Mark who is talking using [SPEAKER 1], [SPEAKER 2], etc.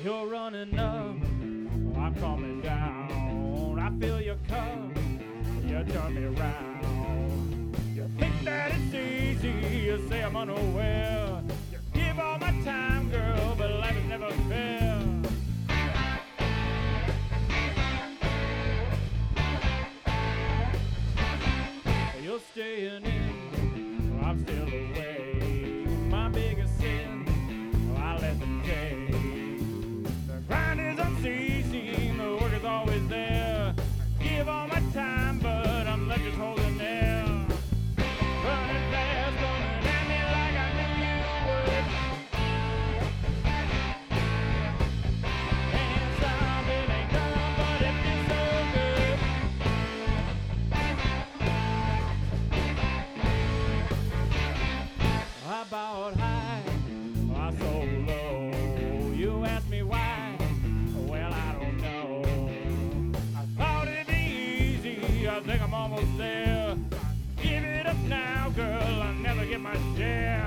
[SPEAKER 1] You're running up, I'm coming down. I feel your cup, you turn me round. You think that it's easy, you say I'm unaware. You give all my time, girl, but life is never fair. You're staying in, I'm still away. My biggest sin, I let them take. The grind is unceasing, the work is always there. I give all my time, but I'm left just holding there. Running fast, coming at me like I knew you would. Can't stop, it ain't done, but it feels so good. I bowed high, I so low. You asked me why, well I don't know. I thought it'd be easy, I think I'm almost there. Give it up now, girl, I'll never get my share.